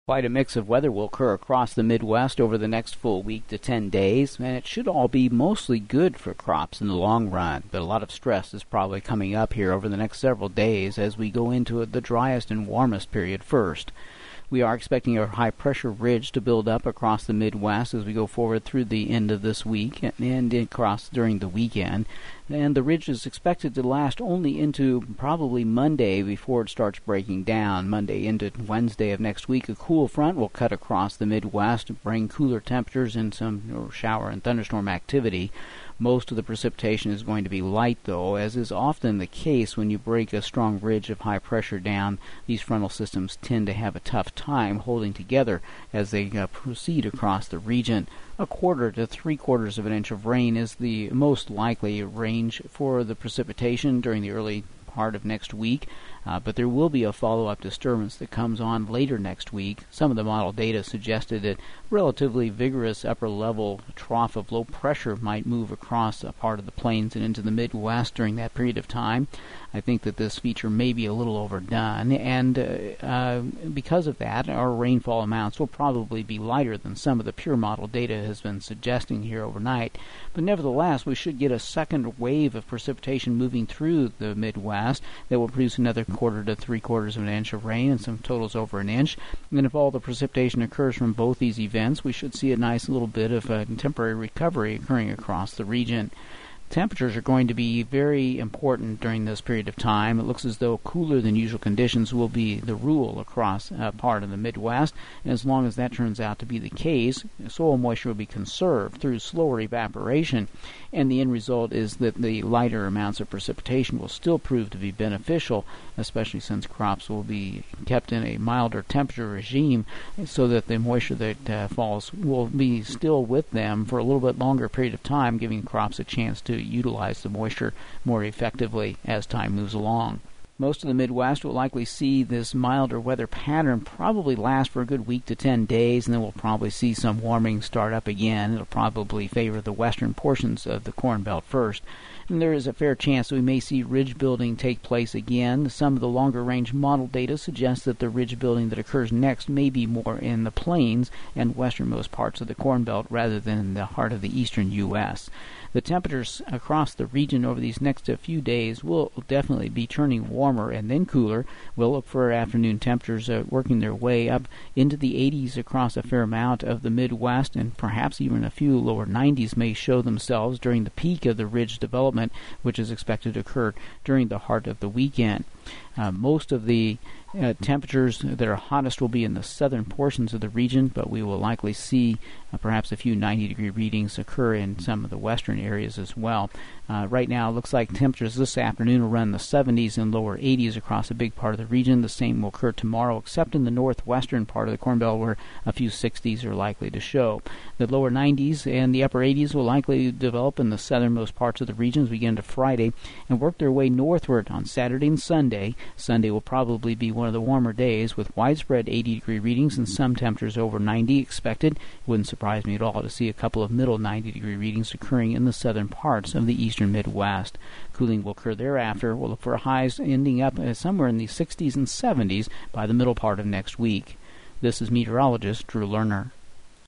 Quite a mix of weather will occur across the Midwest over the next full week to 10 days, and it should all be mostly good for crops in the long run. But a lot of stress is probably coming up here over the next several days as we go into the driest and warmest period first. We are expecting a high-pressure ridge to build up across the Midwest as we go forward through the end of this week and across during the weekend. And the ridge is expected to last only into probably Monday before it starts breaking down. Monday into Wednesday of next week, a cool front will cut across the Midwest, bring cooler temperatures and some shower and thunderstorm activity. Most of the precipitation is going to be light, though, as is often the case when you break a strong ridge of high pressure down. These frontal systems tend to have a tough time holding together as they proceed across the region. A quarter to 3/4 of an inch of rain is the most likely range for the precipitation during the early part of next week, but there will be a follow-up disturbance that comes on later next week. Some of the model data suggested that relatively vigorous upper-level trough of low pressure might move across a part of the plains and into the Midwest during that period of time. I think that this feature may be a little overdone, and because of that, our rainfall amounts will probably be lighter than some of the pure model data has been suggesting here overnight. But nevertheless, we should get a second wave of precipitation moving through the Midwest that will produce another quarter to 3/4 of an inch of rain and some totals over an inch. And if all the precipitation occurs from both these events, we should see a nice little bit of a temporary recovery occurring across the region. Temperatures are going to be very important during this period of time. It looks as though cooler than usual conditions will be the rule across part of the Midwest, and as long as that turns out to be the case, soil moisture will be conserved through slower evaporation, and the end result is that the lighter amounts of precipitation will still prove to be beneficial, especially since crops will be kept in a milder temperature regime so that the moisture that falls will be still with them for a little bit longer period of time, giving crops a chance to utilize the moisture more effectively as time moves along. Most of the Midwest will likely see this milder weather pattern probably last for a good week to 10 days, and then we'll probably see some warming start up again. It'll probably favor the western portions of the Corn Belt first. And there is a fair chance that we may see ridge building take place again. Some of the longer-range model data suggests that the ridge building that occurs next may be more in the plains and westernmost parts of the Corn Belt rather than in the heart of the eastern U.S. The temperatures across the region over these next few days will definitely be turning warmer and then cooler. We'll look for afternoon temperatures working their way up into the 80s across a fair amount of the Midwest, and perhaps even a few lower 90s may show themselves during the peak of the ridge development, which is expected to occur during the heart of the weekend. Most of the temperatures that are hottest will be in the southern portions of the region, but we will likely see perhaps a few 90-degree readings occur in some of the western areas as well. Right now, it looks like temperatures this afternoon will run in the 70s and lower 80s across a big part of the region. The same will occur tomorrow, except in the northwestern part of the Corn Belt, where a few 60s are likely to show. The lower 90s and the upper 80s will likely develop in the southernmost parts of the region as we get into Friday and work their way northward on Saturday and Sunday. Sunday will probably be one of the warmer days with widespread 80-degree readings and some temperatures over 90 expected. It wouldn't surprise me at all to see a couple of middle 90-degree readings occurring in the southern parts of the eastern Midwest. Cooling will occur thereafter. We'll look for highs ending up somewhere in the 60s and 70s by the middle part of next week. This is meteorologist Drew Lerner.